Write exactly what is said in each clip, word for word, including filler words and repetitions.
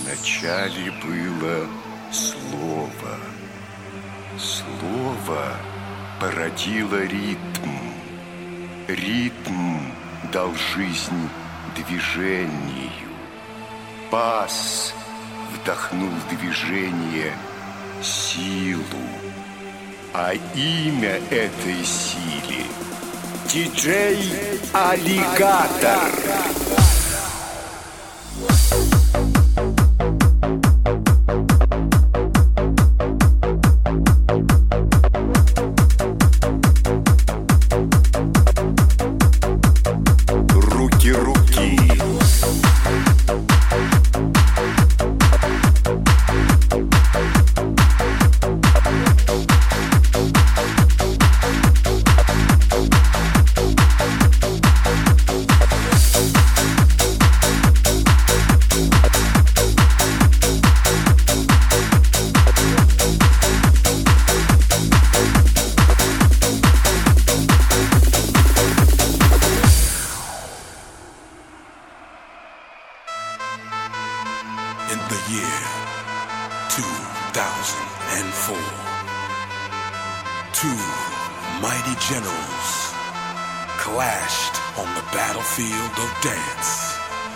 Вначале было слово. Слово породило ритм. Ритм дал жизнь движению. Бас вдохнул в движение силу. А имя этой силе – диджей Аллигатор. In the year two thousand four, two mighty generals clashed on the battlefield of dance.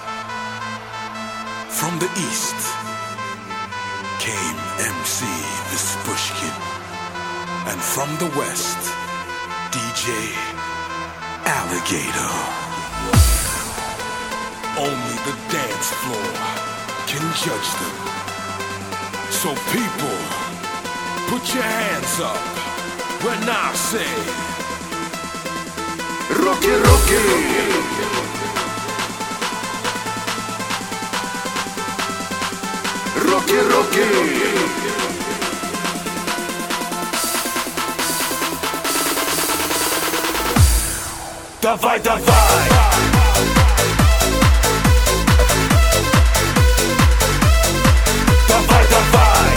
From the east came M C Vispushkin, and from the west, D J Alligator. Only the dance floor can judge them. So people, put your hands up when I say Руки, руки! Руки, руки! Давай, давай! Давай, давай!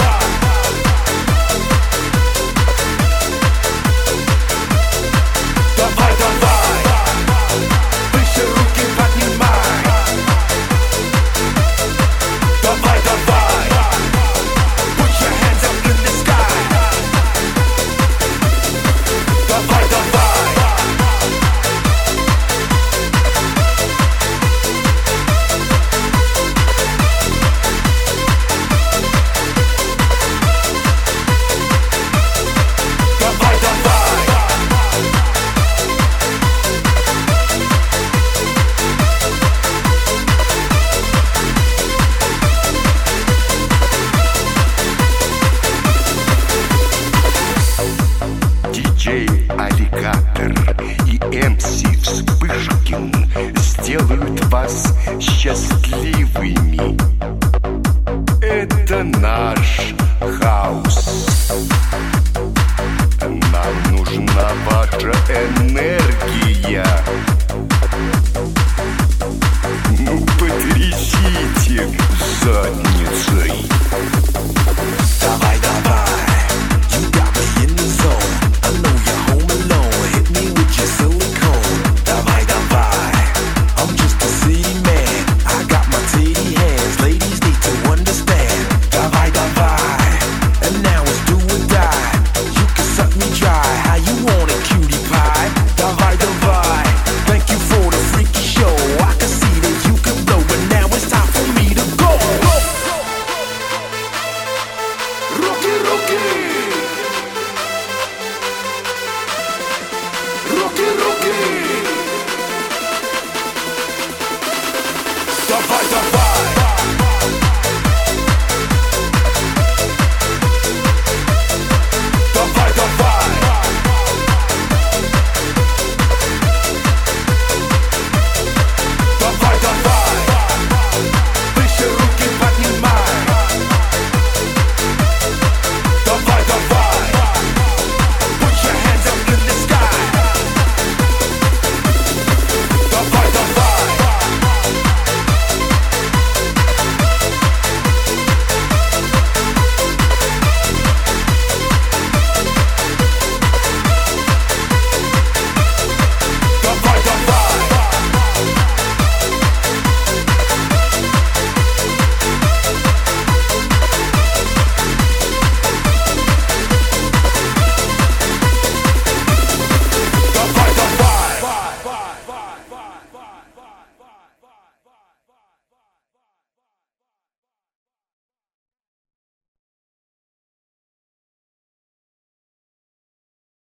Давай, давай! Выше руки поднимай! Давай, давай! Put your hands up in the sky! Давай, давай! диджей Аллигатор и эм си Вспышкин сделают вас счастливыми. Это наш хаус. Нам нужна ваша энергия. Ну, потрясите задницей. Давай, давай. Давай, давай!